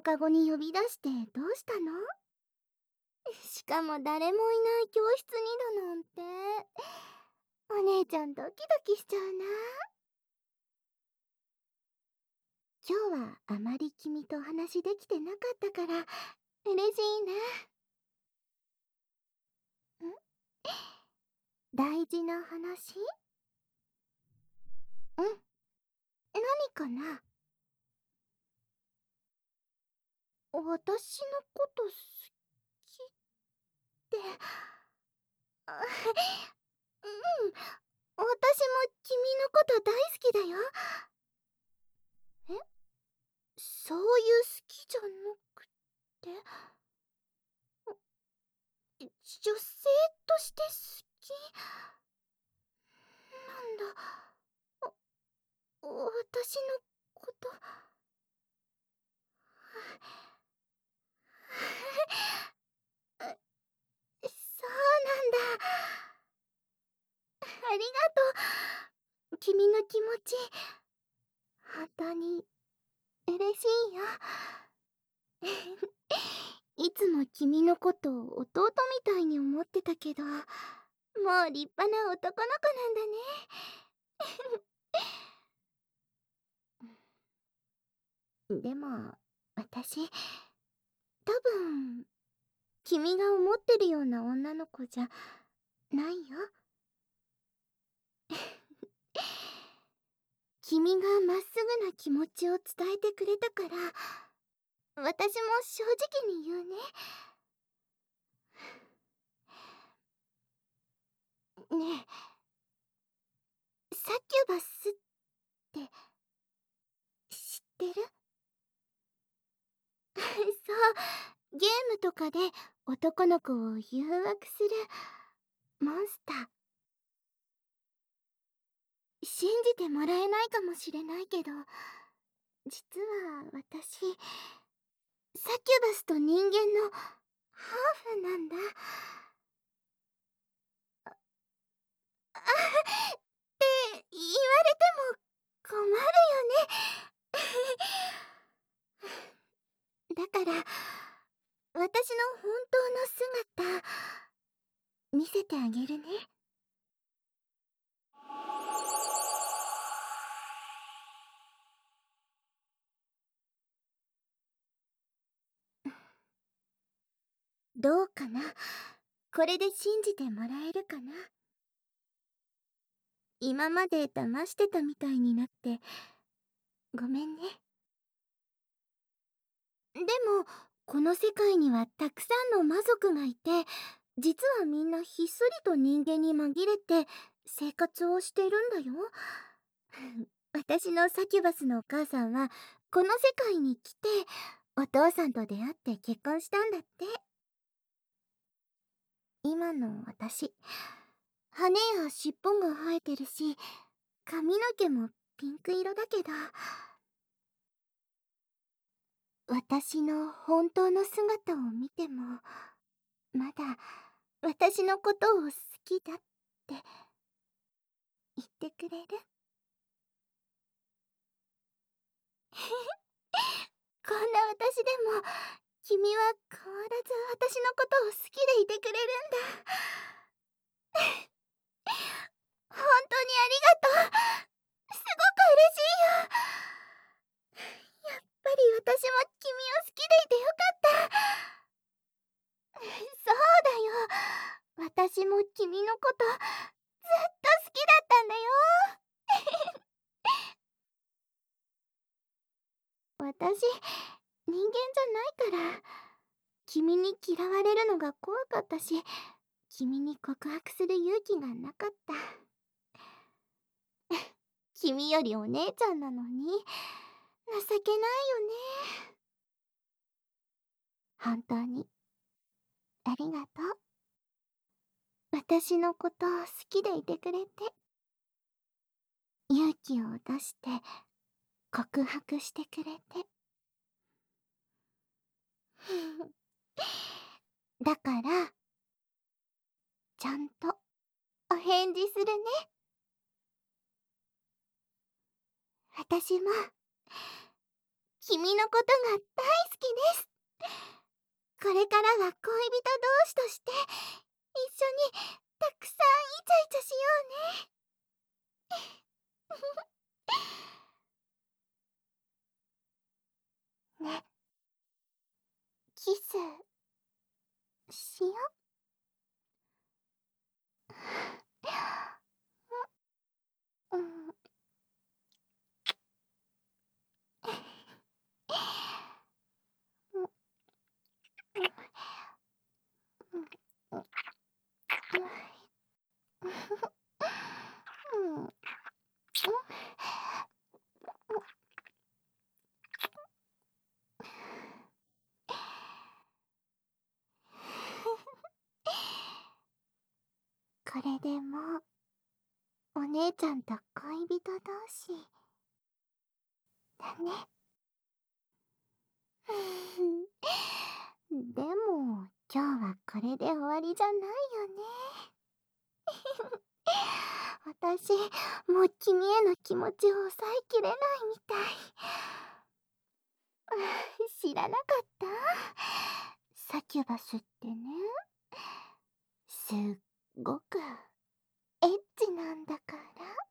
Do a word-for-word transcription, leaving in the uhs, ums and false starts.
放課後に呼び出してどうしたの？しかも誰もいない教室にだなんて。お姉ちゃんドキドキしちゃうな。今日はあまり君とお話できてなかったから嬉しいな。ん？大事な話？うん。何かな？私のこと好きってあうん、私も君のこと大好きだよ。え？そういう好きじゃなくて、女性として好きなんだ。あ、私のこと。そうなんだ。ありがとう。君の気持ち、本当に嬉しいよ。いつも君のことを弟みたいに思ってたけど、もう立派な男の子なんだね。でも、私、多分、君が思ってるような女の子じゃないよ。君がまっすぐな気持ちを伝えてくれたから、私も正直に言うね。ねえ、サキュバスって知ってる？そう、ゲームとかで男の子を誘惑するモンスター。信じてもらえないかもしれないけど、実は私、サキュバスと人間のハーフなんだ。あって言われても困るよね。だから私の本当の姿見せてあげるね。どうかな？これで信じてもらえるかな？今まで騙してたみたいになってごめんね。でもこの世界にはたくさんの魔族がいて、実はみんなひっそりと人間に紛れて生活をしてるんだよ。私のサキュバスのお母さんはこの世界に来てお父さんと出会って結婚したんだって。今の私、羽や尻尾が生えてるし、髪の毛もピンク色だけど、私の本当の姿を見てもまだ私のことを好きだって言ってくれる？こんな私でも君は変わらず私のことを好きでいてくれるんだ。本当にありがとう。すごく嬉しいよ。やっぱり私も君を好きでいてよかった。そうだよ。私も君のことずっと好きだったんだよ。私、人間じゃないから、君に嫌われるのが怖かったし、君に告白する勇気がなかった。君よりお姉ちゃんなのに、情けないよね。本当に、ありがとう。私のこと好きでいてくれて。勇気を出して、告白してくれて。だから、ちゃんとお返事するね。私も君のことが大好きです。これからは恋人同士として一緒にたくさんイチャイチャしようね。ね、キスしよう。うん。うん。うん。うん。これでもうお姉ちゃんと恋人同士だね。でも今日はこれで終わりじゃないよね。私もう君への気持ちを抑えきれないみたい。知らなかった？サキュバスってね、すっごくエッチなんだから。